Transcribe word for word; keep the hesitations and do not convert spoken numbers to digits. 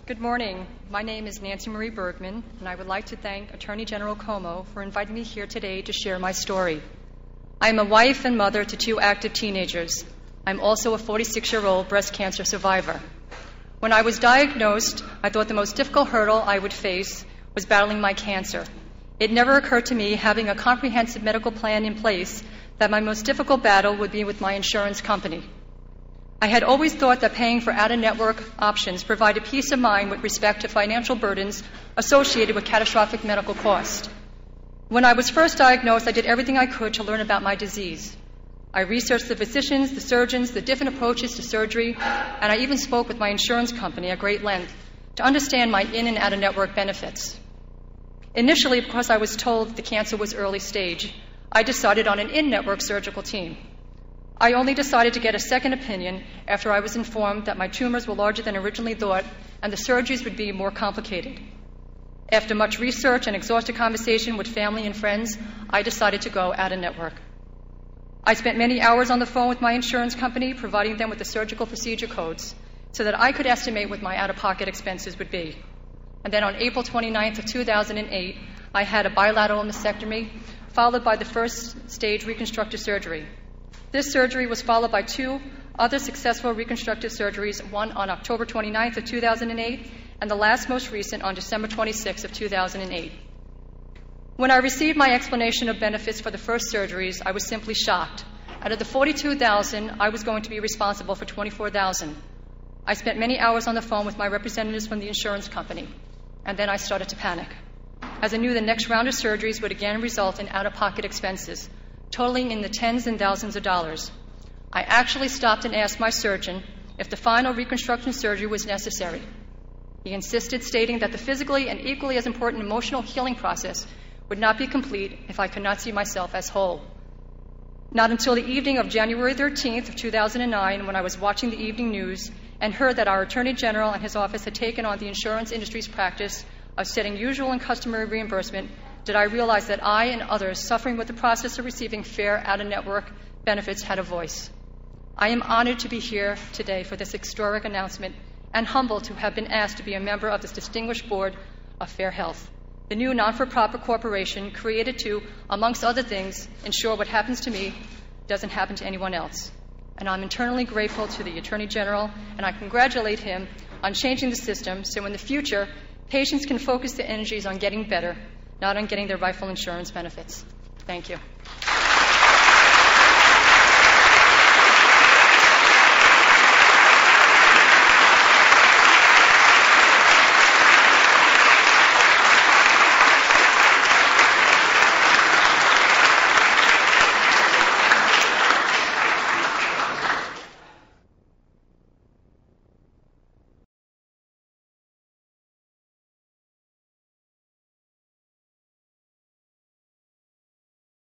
Good morning. My name is Nancy Marie Bergman, and I would like to thank Attorney General Cuomo for inviting me here today to share my story. I am a wife and mother to two active teenagers. I'm also a forty-six-year-old breast cancer survivor. When I was diagnosed, I thought the most difficult hurdle I would face was battling my cancer. It never occurred to me, having a comprehensive medical plan in place, that my most difficult battle would be with my insurance company. I had always thought that paying for out-of-network options provided peace of mind with respect to financial burdens associated with catastrophic medical cost. When I was first diagnosed, I did everything I could to learn about my disease. I researched the physicians, the surgeons, the different approaches to surgery, and I even spoke with my insurance company at great length to understand my in- and out-of-network benefits. Initially, because I was told the cancer was early stage, I decided on an in-network surgical team. I only decided to get a second opinion after I was informed that my tumors were larger than originally thought and the surgeries would be more complicated. After much research and exhaustive conversation with family and friends, I decided to go out-of-network. I spent many hours on the phone with my insurance company, providing them with the surgical procedure codes so that I could estimate what my out-of-pocket expenses would be. And then on April twenty-ninth of two thousand eight, I had a bilateral mastectomy, followed by the first stage reconstructive surgery. This surgery was followed by two other successful reconstructive surgeries, one on October twenty-ninth of two thousand eight, and the last most recent on December twenty-sixth of two thousand eight. When I received my explanation of benefits for the first surgeries, I was simply shocked. Out of the forty-two thousand dollars, I was going to be responsible for twenty-four thousand dollars. I spent many hours on the phone with my representatives from the insurance company, and then I started to panic, as I knew the next round of surgeries would again result in out-of-pocket expenses, totaling in the tens and thousands of dollars. I actually stopped and asked my surgeon if the final reconstruction surgery was necessary. He insisted, stating that the physically and equally as important emotional healing process would not be complete if I could not see myself as whole. Not until the evening of January thirteenth of two thousand nine, when I was watching the evening news and heard that our Attorney General and his office had taken on the insurance industry's practice of setting usual and customary reimbursement, did I realize that I and others suffering with the process of receiving fair out-of-network benefits had a voice. I am honored to be here today for this historic announcement and humbled to have been asked to be a member of this distinguished board of Fair Health, the new non-for-profit corporation created to, amongst other things, ensure what happens to me doesn't happen to anyone else. And I'm eternally grateful to the Attorney General, and I congratulate him on changing the system so in the future, patients can focus their energies on getting better, not on getting their rightful insurance benefits. Thank you.